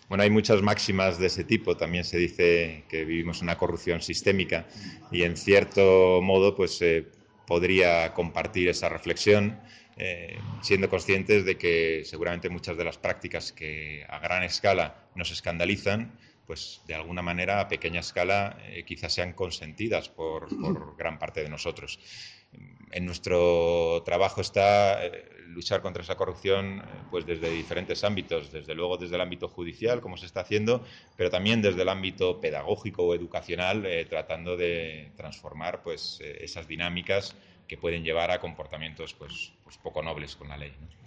Bueno, hay muchas máximas de ese tipo. También se dice que vivimos una corrupción sistémica y, en cierto modo, pues podría compartir esa reflexión, siendo conscientes de que seguramente muchas de las prácticas que a gran escala nos escandalizan, pues de alguna manera a pequeña escala quizás sean consentidas por gran parte de nosotros. En nuestro trabajo está luchar contra esa corrupción pues desde diferentes ámbitos, desde luego desde el ámbito judicial, como se está haciendo, pero también desde el ámbito pedagógico o educacional, tratando de transformar pues esas dinámicas que pueden llevar a comportamientos pues poco nobles con la ley, ¿no?